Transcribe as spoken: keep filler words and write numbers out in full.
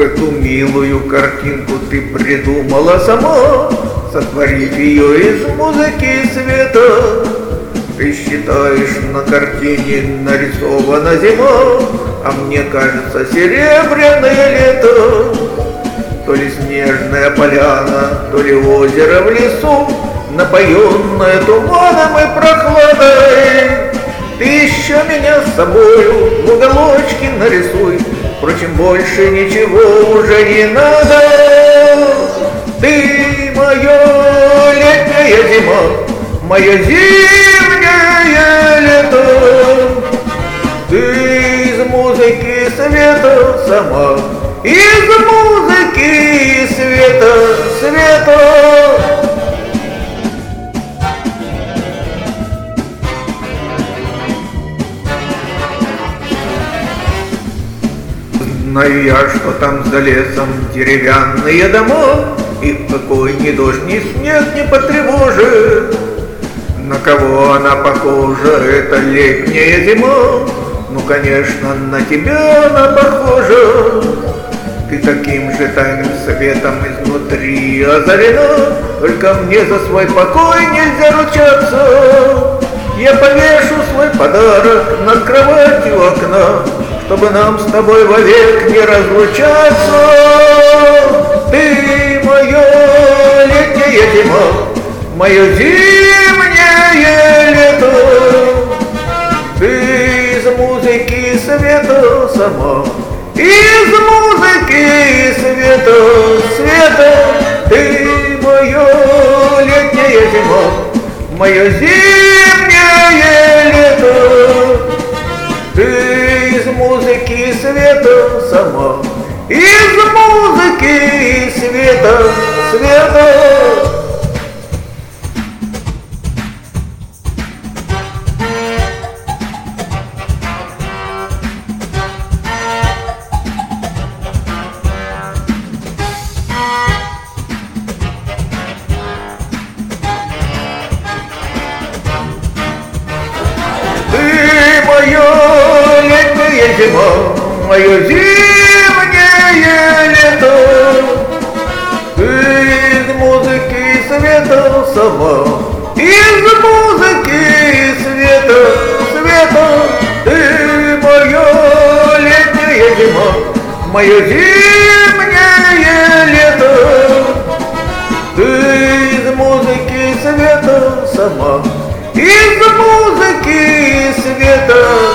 Эту милую картинку ты придумала сама, сотворив ее из музыки и света. Ты считаешь, на картине нарисована зима, а мне кажется, серебряное лето. То ли снежная поляна, то ли озеро в лесу, напоенное туманом и прохладой. Ты еще меня с собою в уголочке нарисуй, впрочем, больше ничего уже не надо. Ты моя летняя зима, моя зимняя лето. Ты из музыки и света сама, из музыки и света, света. Знаю я, что там за лесом деревянные дома, их какой ни дождь, ни снег не потревожит. На кого она похожа, эта летняя зима? Ну, конечно, на тебя она похожа. Ты таким же тайным светом изнутри озарена, только мне за свой покой нельзя ручаться. Я повешу свой подарок над кроватью окна, чтобы нам с тобой вовек не разлучаться. Ты моя летняя зима, мое зимнее лето. Ты из музыки и света сама, из музыки и света, света. Ты моя летняя зима, мое зимнее лето. Ты из музыки и света сама, из музыки и света, света. Моя летняя зима, мое зимнее лето. Ты из музыки и света сама, из музыки и света, света. Ты моя летняя зима, мое зимнее лето. Ты из музыки и света сама, из музыки и света.